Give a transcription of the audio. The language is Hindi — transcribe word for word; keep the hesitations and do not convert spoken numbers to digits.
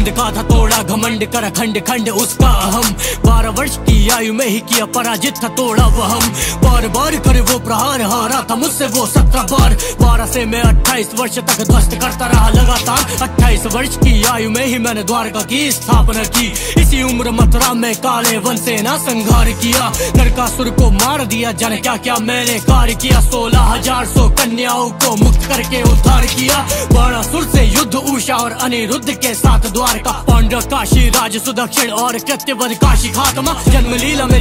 नंद का था तोड़ा घमंड कर खंड खंड उसका अहम। बारह वर्ष की आयु में ही किया पराजित था तोड़ा वहम। बार बार करे वो प्रहार, हारा था मुझसे वो सत्रह बार। बारह से मैं अट्ठाईस वर्ष तक ध्वस्त करता रहा लगातार। अट्ठाईस वर्ष की आयु में ही मैंने द्वारका की स्थापना की। इसी उम्र मथुरा में काले वन से ना संघार किया। नरकासुर को मार दिया, जाने क्या क्या मैंने कार्य किया। सोलह हजार सौ कन्याओं को मुक्त करके उद्धार किया। बाणासुर से युद्ध उषा और अनिरुद्ध के साथ द्वारका। पांडव काशी राज सुदक्षिण और कृत्यवध काशी खात्मा। जन्म लीला